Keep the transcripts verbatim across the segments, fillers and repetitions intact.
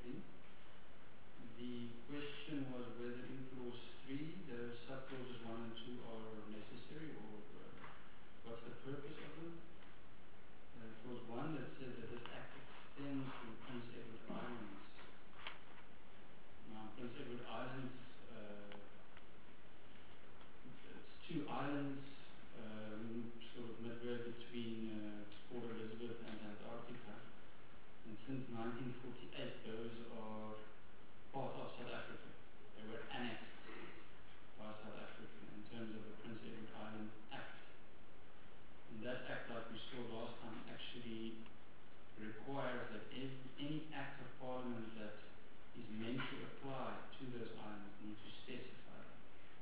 sixteen. The question was whether in clause three the subclauses one and two are necessary, or uh, what's the purpose of them. Uh, clause one that says that this act extends to Prince Edward Islands. Now, Prince Edward Islands, uh, it's two islands, um, sort of midway between uh, Port Elizabeth and Antarctica. And since nineteen forty-eight, those are part of South Africa. They were annexed by South Africa in terms of the Prince Edward Island Act. And that act, like we saw last time, actually requires that every, any act of Parliament that is meant to apply to those islands need to specify that.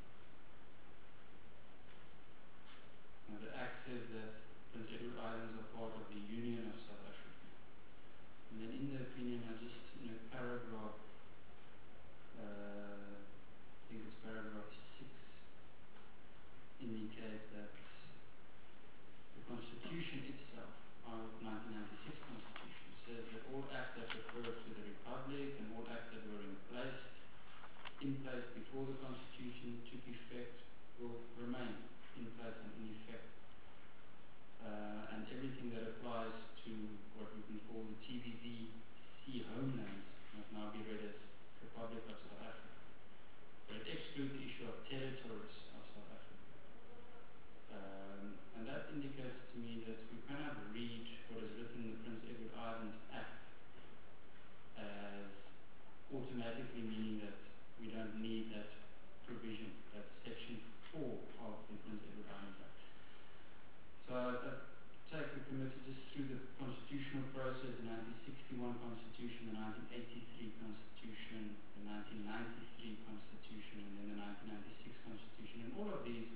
Now, the Act says that Prince Edward Islands are part of the Union of South Africa. And then in the opinion, I just, in a paragraph, uh, I think it's paragraph six, indicate that the Constitution itself, our nineteen ninety-six Constitution, says that all acts that refer to the Republic and all acts that were in place, in place before the Constitution took effect will remain in place and in effect. Uh, and everything that applies to what we can call the T B V C homelands must now be read as Republic of South Africa. But it excludes the issue of territories of South Africa. Um, and that indicates to me that we cannot read what is written in the Prince Edward Island Act as automatically meaning that we don't need that provision, that section four of the Prince Edward Island Act. So I take the committee just through the constitutional process, the nineteen sixty-one Constitution, the nineteen eighty-three Constitution, the nineteen ninety-three Constitution, and then the nineteen ninety-six Constitution. And all of these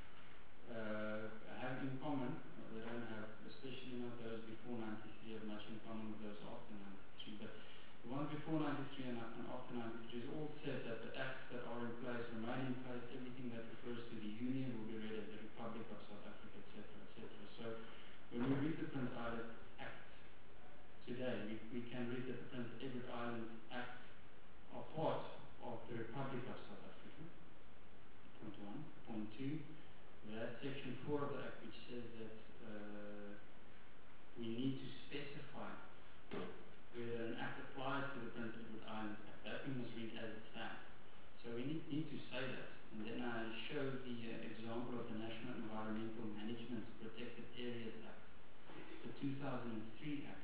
uh, have in common, they don't have, especially not those before ninety-three, have much in common with those after ninety-three. But the ones before ninety-three and after ninety-three is all said that the acts that are in place remain in place. Everything that refers to the Union will be read as the Republic of South Africa, et cetera, et cetera. So when we read the Prince Edward Act today, we, we can read that the Prince Edward Island Act are part of the Republic of South Africa. Point one. Point two, that section four of the Act, which says that uh, we need to specify whether an act applies to the Prince Edward Island Act. That we must read as it stands. So we need, need to say that. And then I show the uh, example of the National Environmental Management Protected Areas Act, the two thousand three Act.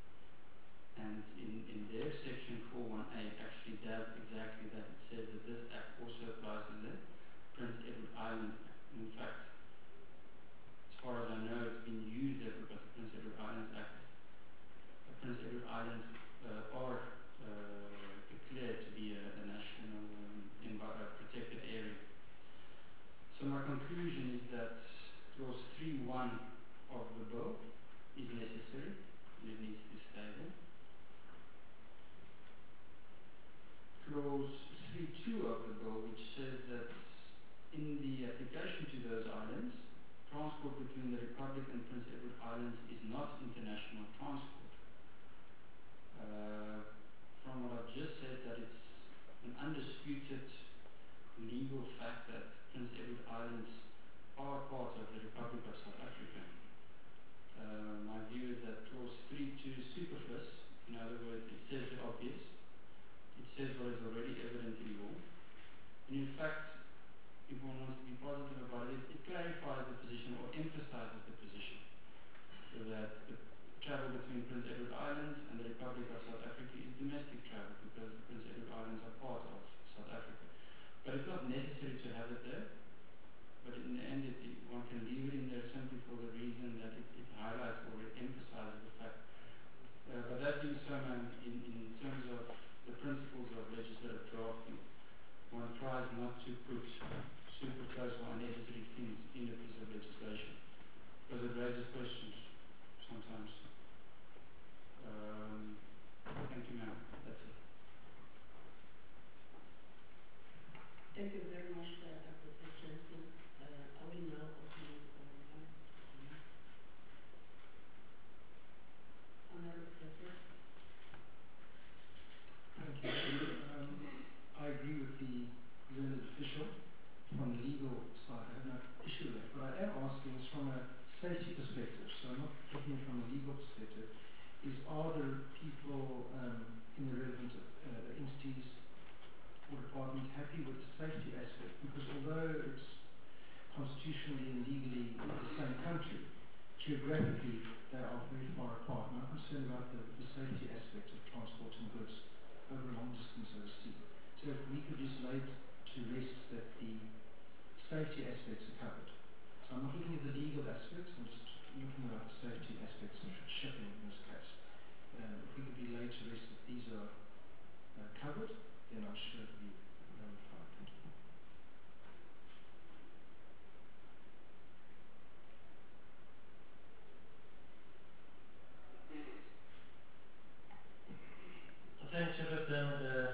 And in, in their section four one A actually does exactly that. It says that this act also applies to the Prince Edward Island Act. In fact, as far as I know, it's been used there because the Prince Edward Islands Act, the Prince Edward Islands uh, are uh, declared to be a, a national um, envi- protected area. So my conclusion is that clause three one of the bill is necessary, and it needs to stay there. Clause three two of the bill, which says that in the application to those islands, transport between the Republic and Prince Edward Islands is not international transport. Uh, from what I've just said, that it's an undisputed legal fact that Prince Edward Islands are part of the Republic of South Africa. Uh, my view is that clause three two is superfluous. In other words, it says the obvious. It says what is already evident in law. And in fact, if one wants to be positive about it, it clarifies the position or emphasizes the position so that the travel between Prince Edward Islands and the Republic of South Africa is domestic travel because the Prince Edward Islands are part of South Africa. But it's not necessary to have it there. But in the end, it, it, one can leave it in there simply for the reason that it, it highlights or it emphasizes the fact. Uh, but that being so, man, in, in terms of the principles of legislative drafting, one tries not to put superfluous or unnecessary things in a piece of legislation because it raises questions sometimes. Um, thank you, ma'am. That's it. Thank you very much, uh, Advocate Jensen. Uh, I will now open it for one. Honorable President. elected official. From the legal side, I have no issue with that. But I am asking is from a safety perspective, so I'm not looking from a legal perspective, is are there people um, in the relevant uh, entities or departments happy with the safety aspect? Because although it's constitutionally and legally the same country, geographically they are very far apart. And I'm concerned about the, the safety aspect of transporting goods over a long distance overseas. So if we could just lay to rest that the safety aspects are covered. So I'm not looking at the legal aspects, I'm just looking at the safety aspects of shipping in this case. Um, if we could be laid to rest that these are uh, covered, then I'm sure it would be um, fine. Thank you. Thank you, Chairperson. Uh,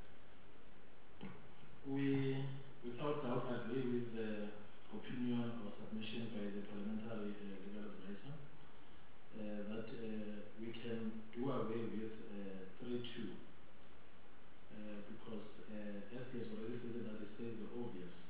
we, without doubt, agree with the opinion or submission by the parliamentary uh, legal advisor uh, that uh, we can do away with uh, three two uh, because, uh, as he has already stated, that it says the obvious.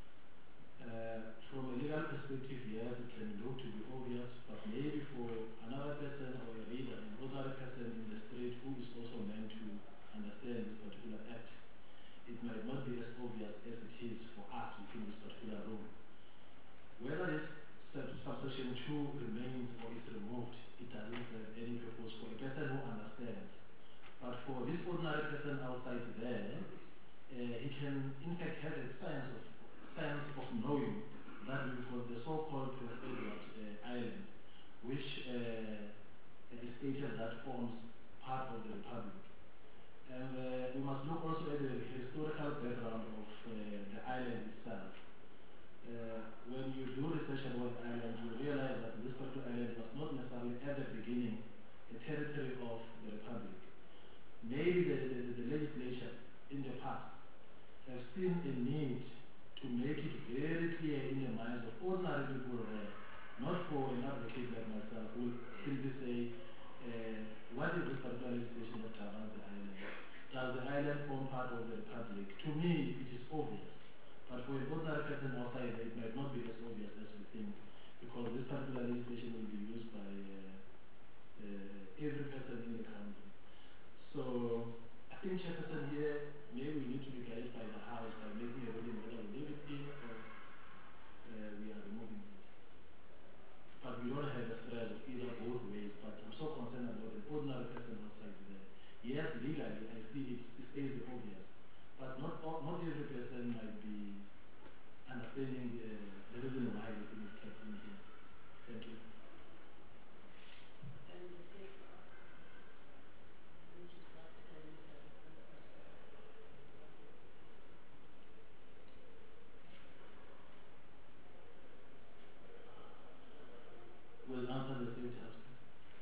Uh, from a legal perspective, yes, it can look to be obvious, but maybe for another person or a reader, an ordinary person in the street who is also meant to understand this particular act, it might not be as obvious as it is for us within this particular room. Whether this sub subsection two remains or is removed, it doesn't serve any purpose for a person who understands. But for this ordinary person outside there, uh, he can in fact have a sense of sense of knowing that we've got the so-called Prince Edward uh, Island, which uh, is stated that forms part of the Republic. And uh, we must look also at the historical background of uh, the island itself. Uh, when you do research about the island, you realize that this particular island was not necessarily at the beginning a territory of the Republic. Maybe the, the, the legislature in the past have seen a need to make it very clear in the minds of ordinary people there, not for an advocate like myself who will simply say, uh, what is this particular legislation that governs the island? Does the island form part of the Republic? To me, it is obvious. But for an ordinary person outside, it might not be as obvious as we think, because this particular legislation will be used by uh, uh, every person in the country. So, I think, Chairperson, here, maybe we need to be guided by the House by making a ruling whether we leave it in or uh, we are removing it. But we don't have a thread of either both ways, but I'm so concerned about an ordinary person outside there. Yes, legally, I see it, it stays the obvious, but not, not every person might be understanding uh, the reason why the thing is kept in here. Thank you. And the safe, which is what uh, Mister Francis said. We'll answer the safety aspect.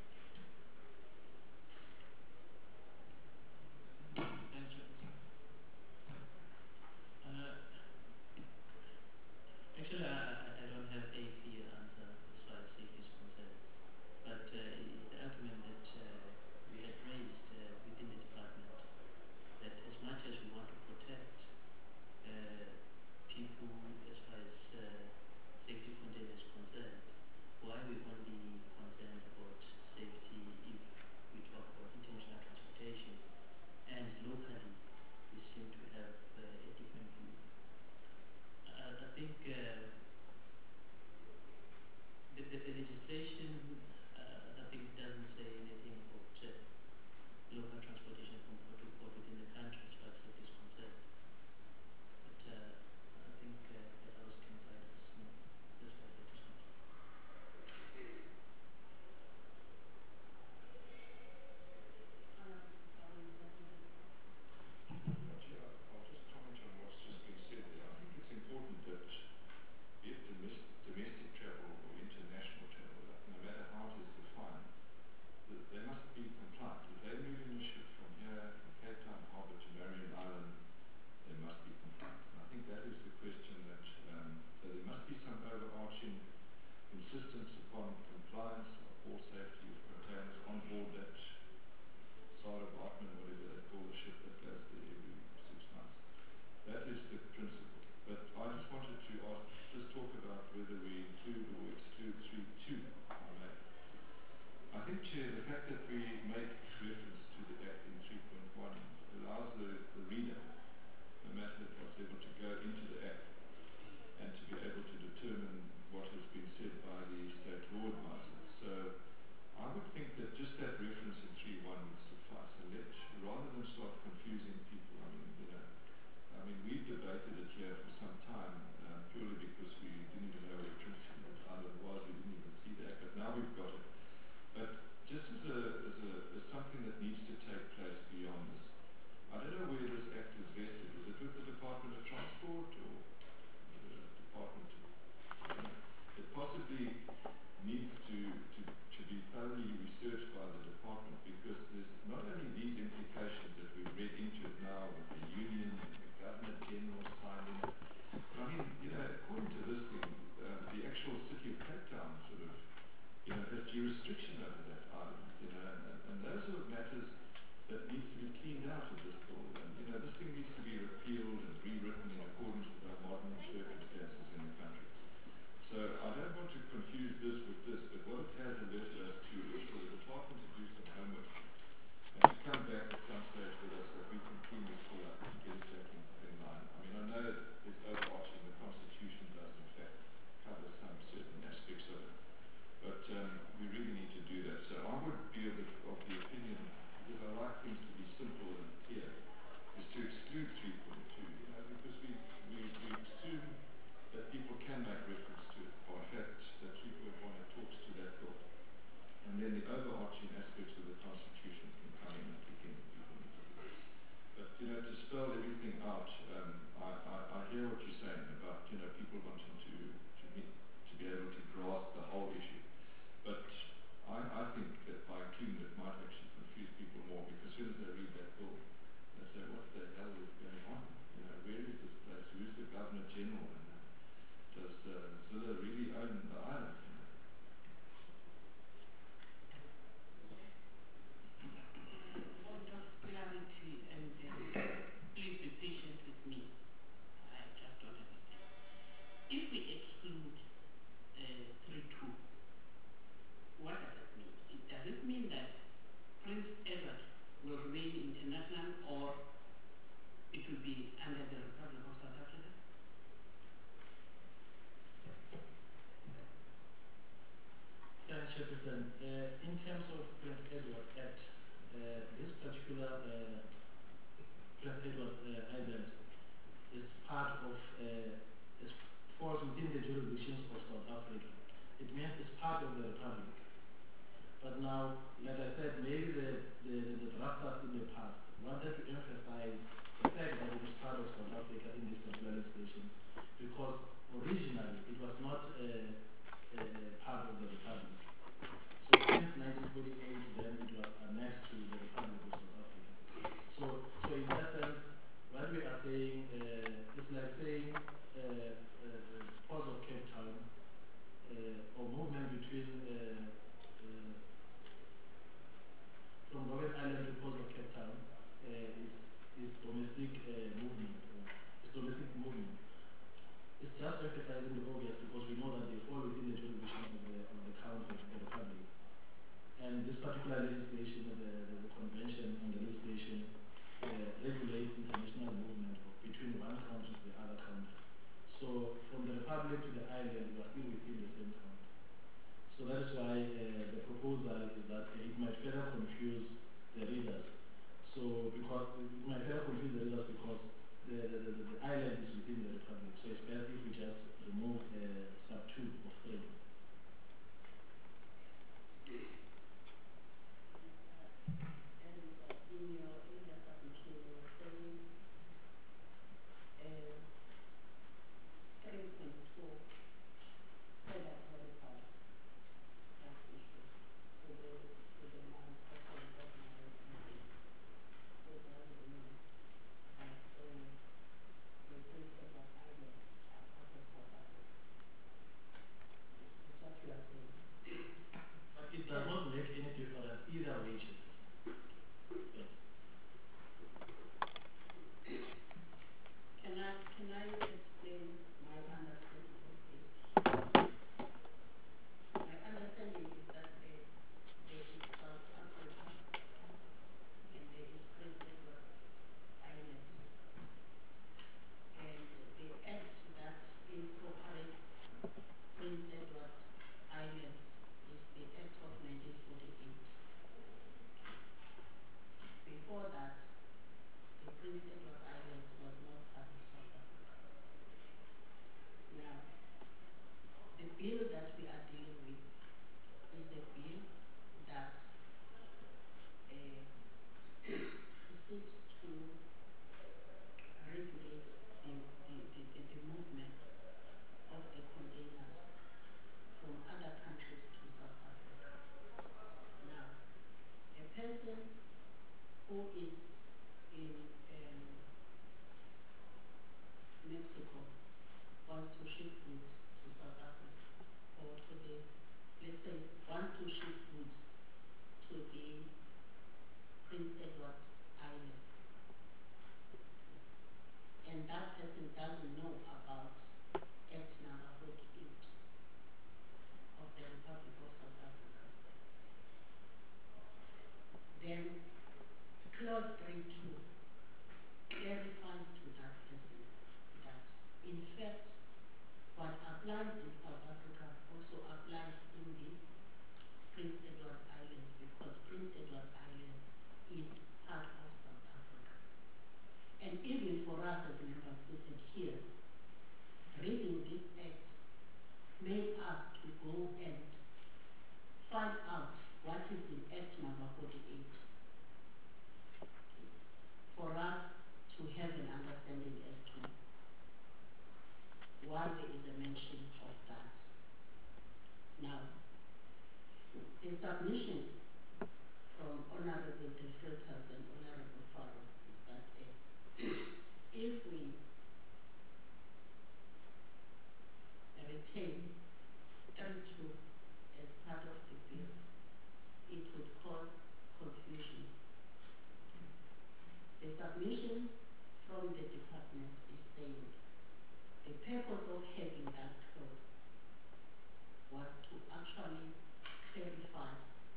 Thanks, Chairperson. Uh, actually, I, I, I don't you know, to spell everything out, um, I, I, I hear what you're saying about, you know, people wanting to, to, meet, to be able to grasp the whole issue. But I, I think that by including it might actually confuse people more, because as soon as they read that bill, they say, what the hell is going on? You know, where is this place? Who's the Governor General? And uh, does uh, Zille really own the island? You know? Point of clarity, and uh, please be patient with me. I just don't understand. If we exclude uh, three two, what does it mean? It, does it mean that Prince Edward will remain international, or it will be under the Republic of South Africa? Thanks, Chairperson. Uh, in terms of Prince Edward Act, uh, this particular uh, Prince Edward uh, Island is part of, uh, is, falls within the jurisdictions of South Africa. It means it's part of the Republic. But now, like I said, maybe the, the, the drafters in the past wanted to emphasize the fact that it is part of South Africa in this particular legislation, because originally it was not uh, uh, part of the Republic. So since nineteen forty-eight, then it was annexed to the Republic of South Africa. So, so in essence, what we are saying uh, is like saying uh, uh, Port of Cape Town uh, or movement between uh, uh, from Robben Island to Port of Cape Town uh, is is domestic uh, movement. Or it's domestic movement. It's just emphasizing the obvious because we know that they fall within the jurisdiction of the of the country, of the Republic. And this particular legislation, the, the, the convention on the legislation, uh, regulates international movement between one country to the other country. So from the Republic to the island, we are still within the same country. So that is why uh, the proposal is that uh, it might further confuse the readers. So because it might further confuse the readers because the, the, the, the island is within the Republic. So it's best if we just remove uh, sub two of three. And uh, in your in the submission, you were saying uh, three point two further clarifies that issue to the to the non-person ordinary citizen who doesn't know that uh, the Prince Edward Islands are part of South Africa. That's what you are saying. But it does not make any difference either way, Chairperson. Yes. Can I can I explain my understanding of this? My understanding is that there, there is South Africa and there is Prince Edward Islands. And the act that incorporates Prince Edward Islands is the Act of nineteen forty-eight. Before that, the Prince Edward Islands was not part of South Africa. Now, the bill that we are dealing with is a bill that uh, seeks to regulate the, the, the, the, the movement of the containers from other countries to South Africa. Now, a person who is in um, Mexico wants to ship goods to South Africa, or to the, let's say, wants to ship goods to the Prince Edward Islands. And that person doesn't know about Act number forty-eight of the Republic of South Africa. Then clause three two clarifies to that person that in fact what applies in South Africa also applies in the Prince Edward Islands, because Prince Edward Islands is part of South Africa. And even for us as members seated here, reading this act made us to go and find out what is in Act number forty-eight. For us, submission from Honorable De Freitas and Honorable Farrow is that uh, if we retain thirty-two as part of the bill, it would cause confusion. The submission from the department is saying the purpose of having that clause was to actually clarify.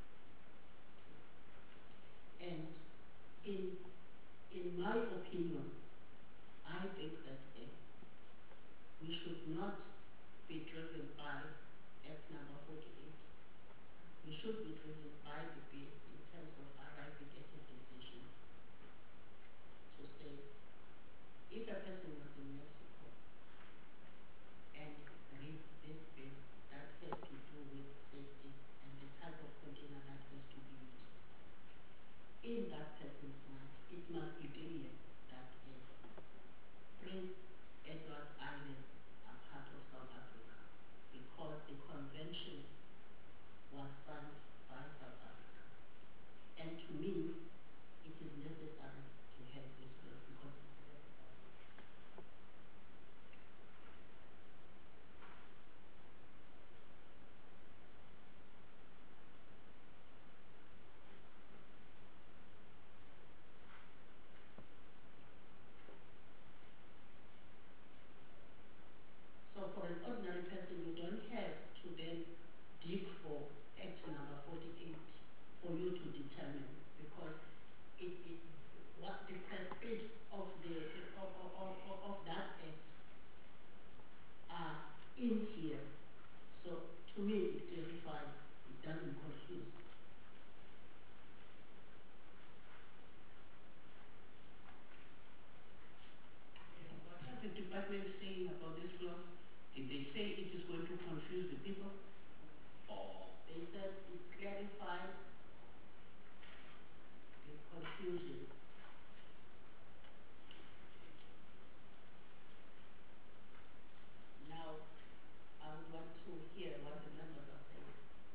And in, in my opinion, I think that uh, we should not be driven by Act number forty-eight. We should be driven by the bill in terms of arriving at a decision to say if a person was in Mexico and reads this bill that has to do with safety and the type of container that has to be used, in that person's mind, it must be clear that uh, Prince Edward Islands are part of South Africa because the convention was signed by South Africa. And to me, it is necessary to have this clause because it clarifies it. So for an ordinary person, you don't have to then dig for Act number forty-eight for you to determine because it, it what the prescripts of the of, of, of, of that act are in here. So to me, it clarifies. It doesn't confuse. What are the department saying about this clause? Did they say it is going to confuse the people? Or they said it clarifies the confusion? Now, I would want to hear what the members are saying.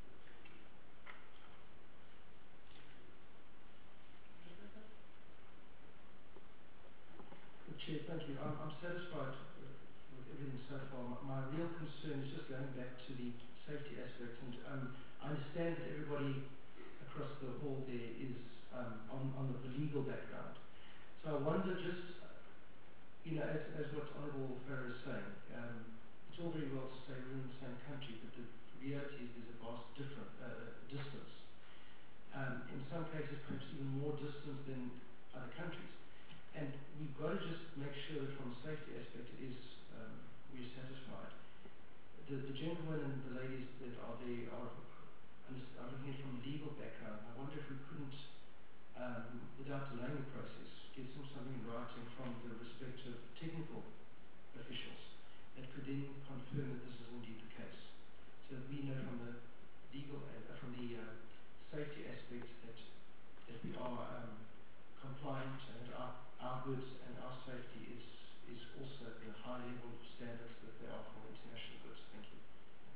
Chair, thank you. I'm, I'm satisfied with, with everything so far. My, my real concern is just going back to the safety aspect, and um, I understand that everybody across the hall there is um, on, on the, the legal background. So I wonder just, you know, as, as what Honourable Farrow is saying, um, it's all very well to say we're in the same country, but the reality is there's a vast different uh, distance. Um, in some cases, perhaps even more distance than other countries. And we've got to just make sure that from a safety aspect is um, we're satisfied. The, the gentlemen and the ladies that are there are, are looking at it from a legal background. I wonder if we couldn't, um, without delaying the process, get some something in writing from the respective technical officials that could then confirm that this is indeed the case, so that we know from the legal, uh, from the uh, safety aspect that that we are um, compliant and that our our goods and our safety is is also the high level of standards that they are for international goods. Thank you.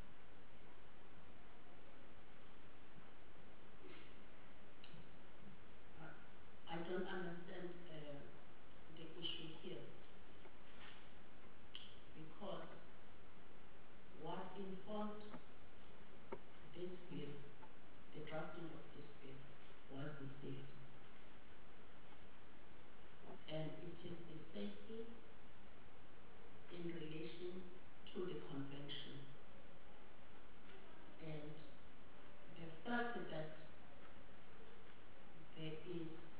I don't understand uh, the issue here because what informed this bill, the drafting of this bill, was the safety. And it is the safety in relation to the convention. And the fact that there is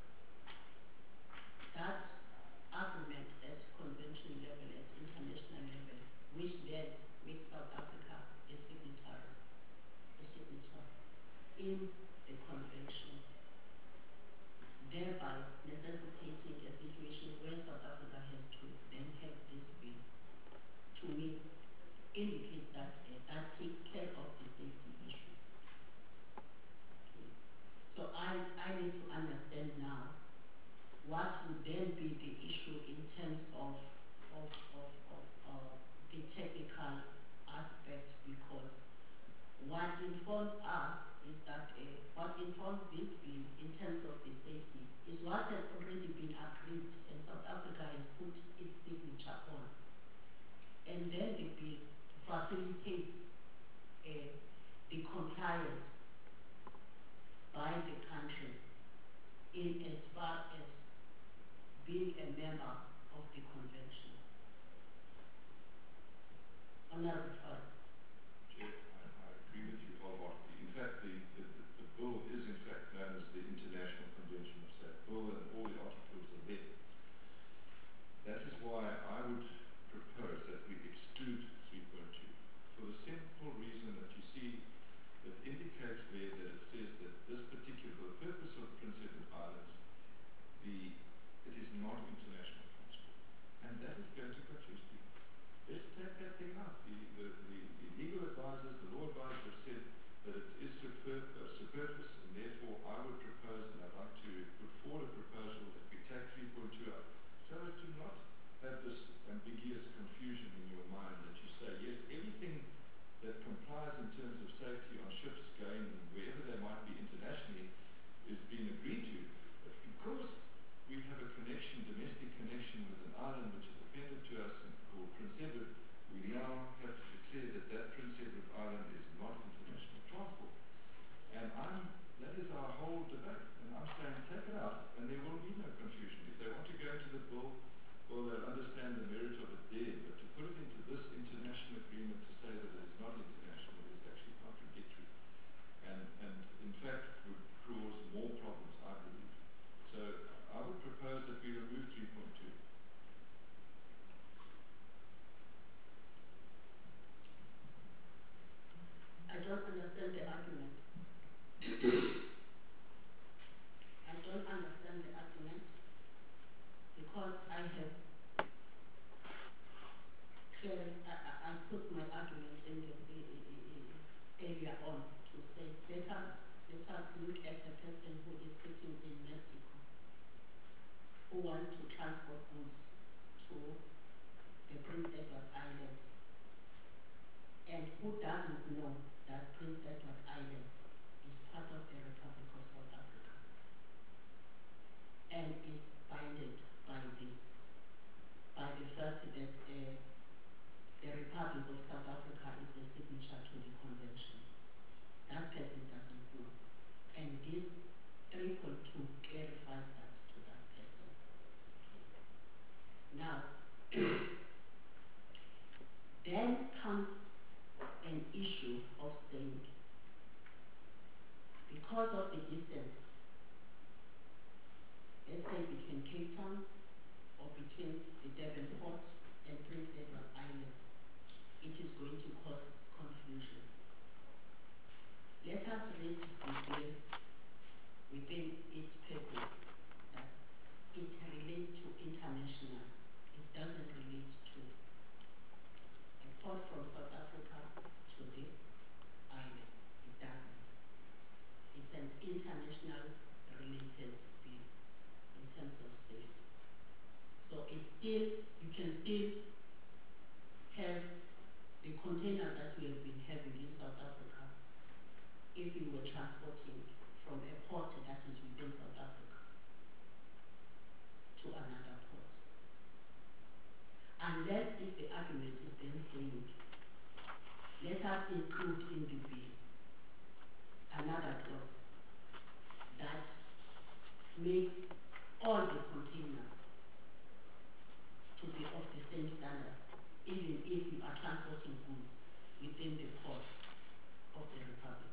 that agreement at convention level, at international level, which then makes South Africa a signatory, a signature in the convention, thereby necessitating a situation where South Africa has to then have this bill, to me, indicates that uh, that takes care of the safety issue. Okay. So I, I need to understand now what would then be the issue in terms of, of, of, of uh, the technical aspect, because what informed us is that uh, involve this bill in terms of the safety is what has already been agreed and South Africa has put its signature on. And then the bill facilitates uh, the compliance by the country in as far as being a member of the convention. Honorable Todd. Chair, I, I agree with you wholeheartedly. In fact, the, the, the, the bill is in fact known as the International Convention of Safe. Bill and all the articles are there. That is why I would propose that we exclude three point two for the simple reason that you see it indicates there that it says that this particular, for the purpose of Prince Edward Islands, the, it is not international transport. And that is going to confuse people. Let's take that thing out. The, the, the, the legal advisors, the law advisors have said that it is super, uh, superfluous, and therefore I would propose, and I'd like to put forward a proposal that we take three point two out, so as to not have this ambiguous confusion in your mind that you say, yes, everything that complies in terms of safety on ships going wherever they might be internationally is being agreed to, but because we have a connection, domestic connection with an island which is appended to us and called Prince Edward, we now have to declare that that Prince Edward Island is not international transport. And I'm, that is our whole debate, and I'm saying take it out and there will be no confusion. If they want to go into the bill, well, they'll understand the merit of it there, but to put it into this international agreement to say that it is not international is actually contradictory, and, and in fact would cause more problems, I believe. So I would propose that we remove three point two. I don't understand the argument. I don't understand the argument because I have clearly, I, I, I put my argument in the, the, the, the earlier on to say let us let us look at a person who is sitting in Mexico who wants to transport goods to the Prince Edward Islands and who doesn't know that Prince Edward Island is part of the Republic of South Africa and is binded by this, by the fact that uh, the Republic of South Africa is a signature to the convention. That person doesn't know. And this three point two clarifies that to that person. Okay. Now, then comes an issue of saying, because of the distance, let's say between Cape Town or between the Durban port and Prince Edward Island, it is going to cause confusion. Let us read the bill within its purpose, that it relates to international. It doesn't relate to a port from South Africa to the island. It doesn't. It's an international related bill in terms of safety. So it's still, you can still have the containers that we have been having in South Africa if we were transporting from a port that is within South Africa to another port. Unless if the argument is then saying, let us include in the bill another clause that makes all the containers to be of the same standard, even if you are transporting goods within the ports of the Republic.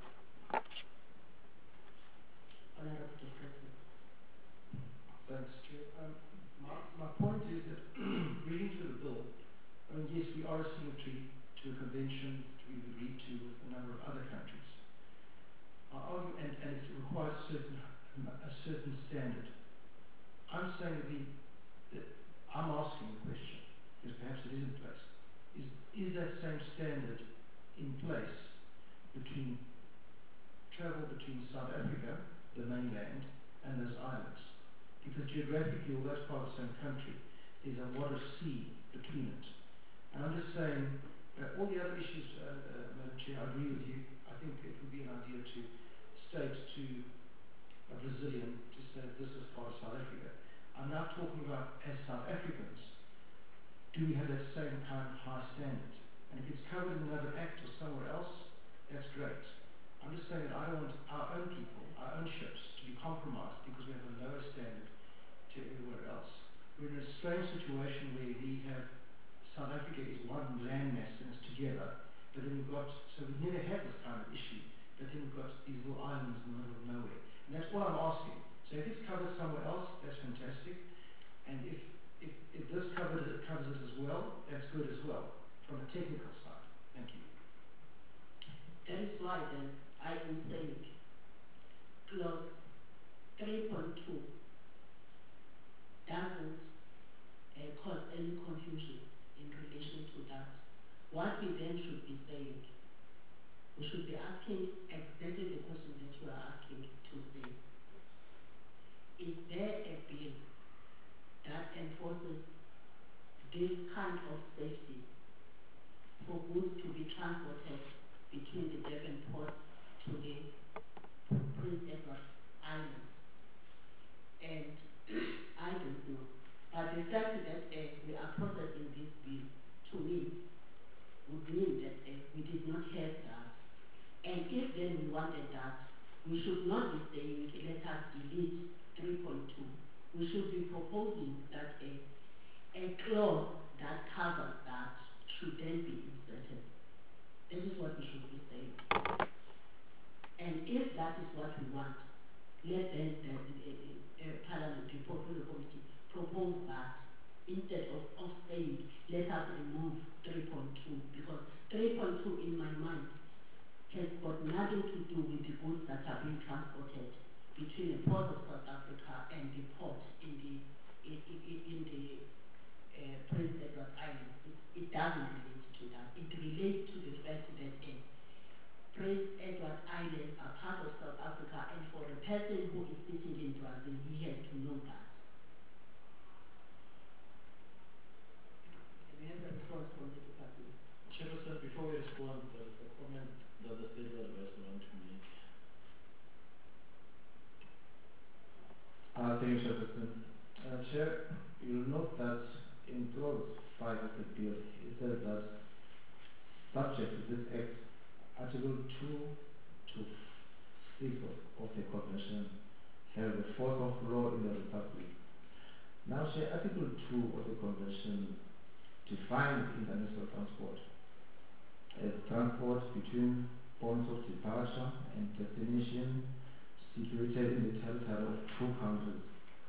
Honorable the President. Thanks, Chair. Um, my, my point is that reading through the bill, I mean, yes, we are a signatory to a convention which we've agreed to with a number of other countries. Our argument, and, and it requires certain, a certain standard. I'm saying that, the, that I'm asking the question, because perhaps it is in place, is, is that same standard in place between travel between South Africa, the mainland, and those islands? Because geographically, although it's part of the same country, there's a water sea between it. And I'm just saying, uh, all the other issues, uh, uh, Madam Chair, I agree with you. I think it would be an idea to state to a Brazilian to say this is part of South Africa. I'm now talking about as South Africans, do we have that same kind of high standard? And if it's covered in another act or somewhere else, that's great. I'm just saying that I don't want our own people, our own ships, to be compromised because we have a lower standard to everywhere else. We're in a strange situation where we have South Africa is one landmass and it's together, but then we've got, so we've never had this kind of issue, but then we've got these little islands in the middle of nowhere. And that's all I'm asking. So if it's covered somewhere else, that's fantastic. And if, if, if this covers it, covers it as well, that's good as well, from a technical side. Thank you. That is why then I am saying clause three point two doesn't uh, cause any confusion in relation to that. What we then should be saying, we should be asking exactly the question that you are asking to say. Is there a bill that enforces this kind of safety for goods to be transported between the Durban port to the Prince Edward Islands? And I don't know. But the fact that uh, we are processing this bill, to me, would mean that uh, we did not have that. And if then we wanted that, we should not be saying, let us delete three point two. We should be proposing that a, a clause that covers that should then be inserted. That is what we should be saying. And if that is what we want, let then the uh, uh, Parliamentary Portfolio Committee propose that instead of, of saying, let us remove three point two, because three point two in my mind has got nothing to do with the goods that are being transported between the port of South Africa and the port in the in, in, in the uh, Prince Edward Islands. It, it doesn't relate to that. It relates to the fact that uh, Prince Edward Islands are part of South Africa, and for a person who is sitting in Brazil, he has to know that. We have a response from the department. Chairperson, before we respond, there is a comment that the state advisor want to make. Uh, thank you, Chairperson. Uh, Chair, you'll note that in clause five of the bill, it says that subject to this act, Article two to six of, of the Convention have the force of law in the Republic. Now, Chair, Article two of the Convention defines international transport as transport between points of departure and destination situated in the territory of two countries.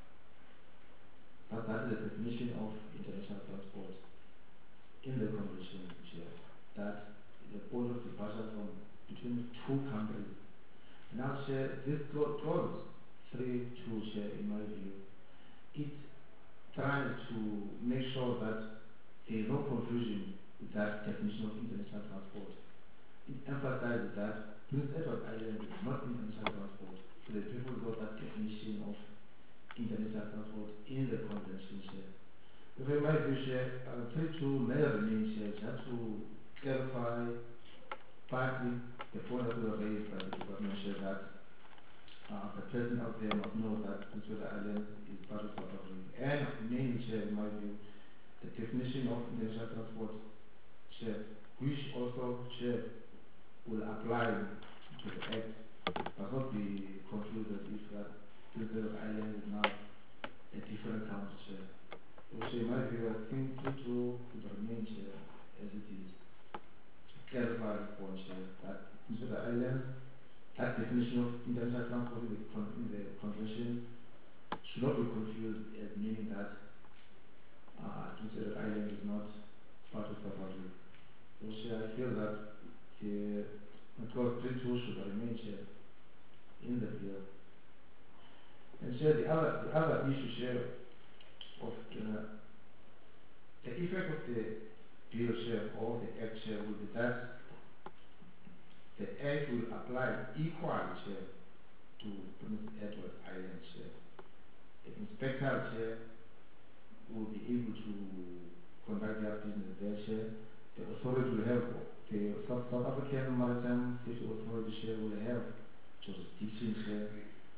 That, that is the definition of international transport in the Convention, Chair. That is a point of departure from between two countries. Now, Chair, this clause three two, Chair, in my view, it tries to make sure that there is no confusion with that definition of international transport. It emphasizes that Prince Edward Island is not international transport for the purpose of that definition of international transport in the Convention, Chair. If I might do, Chair, uh, three two may remain, Chair, just to clarify partly the point that was raised by the Department, Chair, that uh, the person out there must know that Prince Edward Island is part of South Africa. And mainly, Chair, in my view, the definition of international transport, Chair, which also, Chair, will apply to the Act, must not be confused as if that Prince Edward Island is now a different country, Chair. So, Chair, in my view, I think three two could remain, Chair, as it is. Clarify the point, Chair, that Prince Edward Island, that definition of international transport in the, con in the Convention should not be confused as meaning that Uh, Prince Edward Island is not part of South Africa. So, Chair, I feel that the clause three two should remain, Chair, in the bill. And, Chair, the other, the other issue, Chair, of the, the effect of the bill, Chair, or the Act, Chair, will be that the Act will apply equally, Chair, to Prince Edward Island, Chair. The inspector, Chair, will be able to conduct their business there, Chair. The authority will have, the South, South African Maritime Safety Authority, Chair, will have jurisdiction, Chair,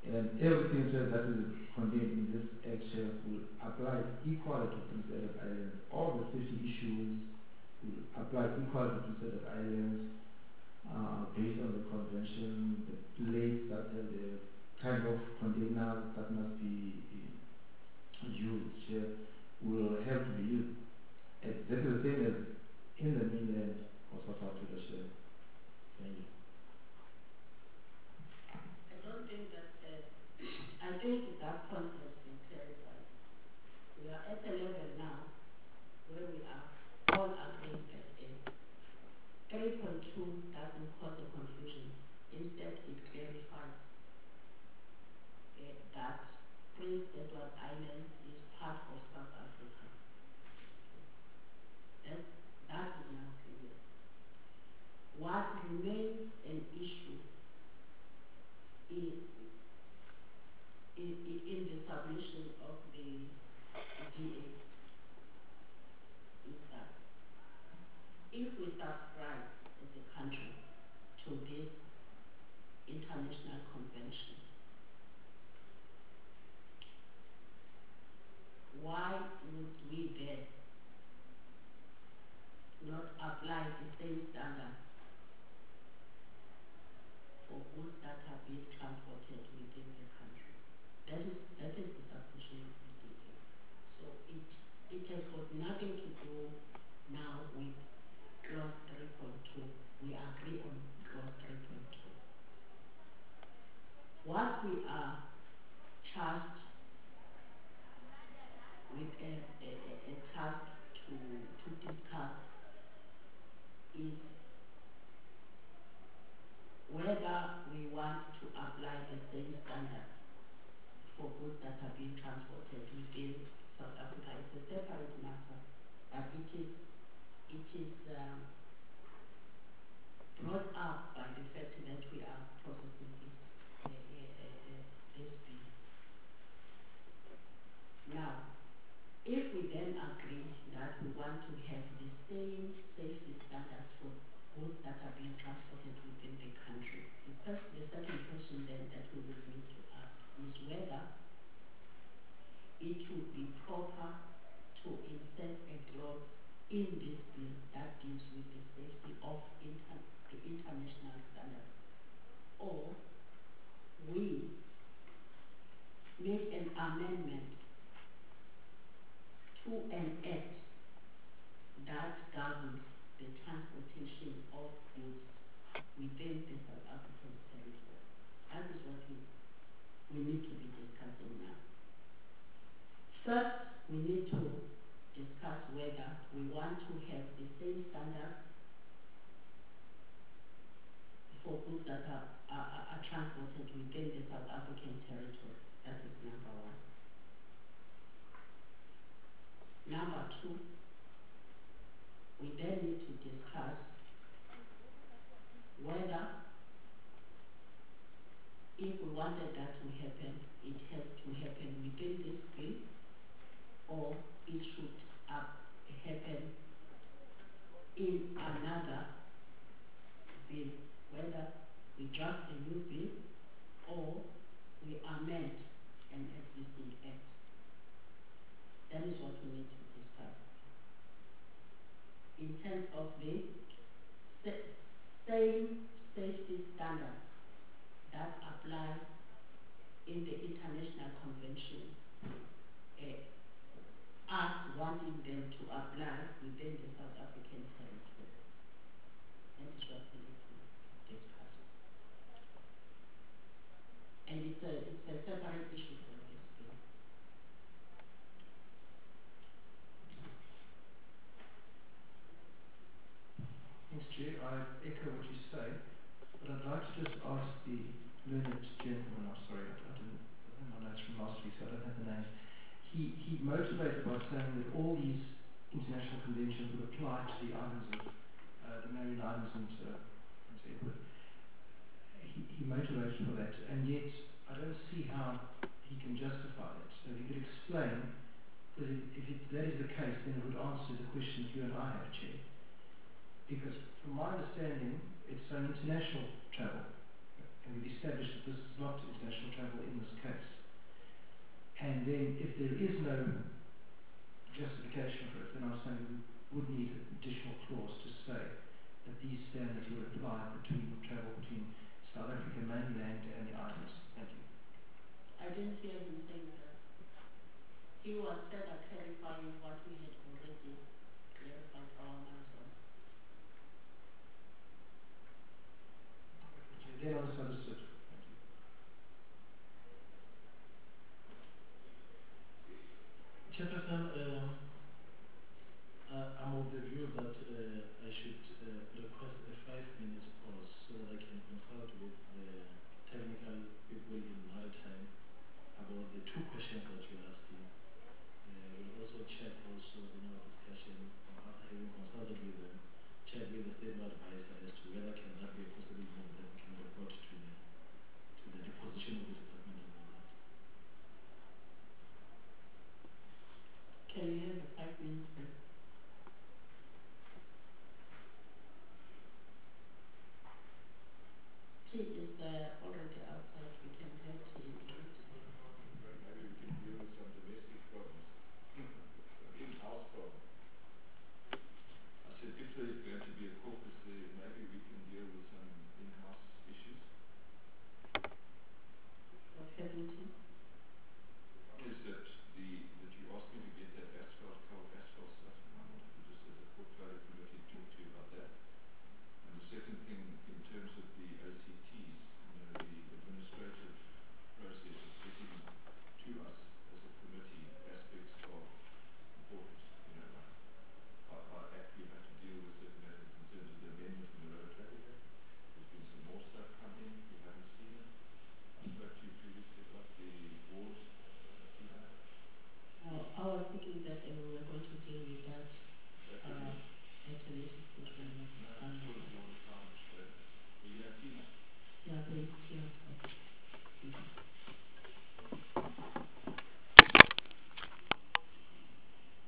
And everything Chair, that is contained in this Act Chair, will apply equally to Prince Edward Island. All the safety issues will apply equally to Prince Edward Island uh, based on the convention, the plates that have the kind of containers that must be uh, used Chair, will have to be used. Exactly the same as in the mainland of South Africa Chair. Thank you. I don't think that, uh, I think that point has been clarified. We are at a level now where we are all agreeing that uh, three point two doesn't cause a confusion. Instead, it clarifies uh, that Prince Edward Island is part of South Africa. That, that is now clear. What remains an issue in, in, in the submission of the D A is that if we subscribe as a country to this international convention, why would we then not apply the same standards for goods that are being transported within the country? That is, that is the submission of the D A. So it, it has got nothing to do now with clause three point two. We agree on clause three point two. What we are charged with a, a, a task to, to discuss is whether we want to apply the same standards for goods that are being transported within South Africa. It's a separate matter, but it is, it is um, brought up by the fact that we are processing this, uh, uh, uh, this bill. Now, if we then agree that we want to have the same safety standards for goods that are being transported within the country, the, first, the second question then that we will need to ask is whether it would be proper to insert a clause in this bill that deals with the safety of inter the international standards, or we make an amendment to an act that governs the transportation of goods within the South African territory. That is what we, we need to be discussing now. First, we need to discuss whether we want to have the same standards for goods that are, are, are transported within the South African territory. That is number one. Number two, we then need to discuss whether, if we wanted that to happen, it has to happen within this bill, or it should uh, happen in another bill, whether we draft a new bill or we amend an existing act. That is what we need to discuss. In terms of the sa same safety standards that apply in the international convention, uh, us wanting them to apply within the South African territory. That is what we need to discuss. And it's a, it's a separate issue from this bill. Thanks, Chair. I echo what you say, but I'd like to just ask the learned gentleman, I'm sorry, I, I didn't, I don't know my notes from last week, so I don't have the names. He, he motivated by saying that all these international conventions would apply to the islands of uh, the Marian Islands and uh, Prince Edward. He, he motivated for that, and yet I don't see how he can justify it. So if he could explain, because if, if it, that is the case, then it would answer the question you and I have, Chair. Because from my understanding, it's an international travel. and we've established that this is not international travel in this case, and then if there is no justification for it, then I'm saying we would need an additional clause to say that these standards would apply between travel between South African mainland and the islands. Thank you. I didn't hear him saying that. He was further clarifying what we had already clarified our minds on. Okay, then I misunderstood. Thank you. Chairperson, um, uh, I'm of the view that uh, I should uh, request a five-minute pause so that I can consult with the technical people in maritime about the two questions that you're asking. Uh, we'll also check also in our discussion, or after having consulted with them, check with the stable advisor as to whether can that be a possible move that we can report to the to the deposition of the department about that. Can we have a five minutes break?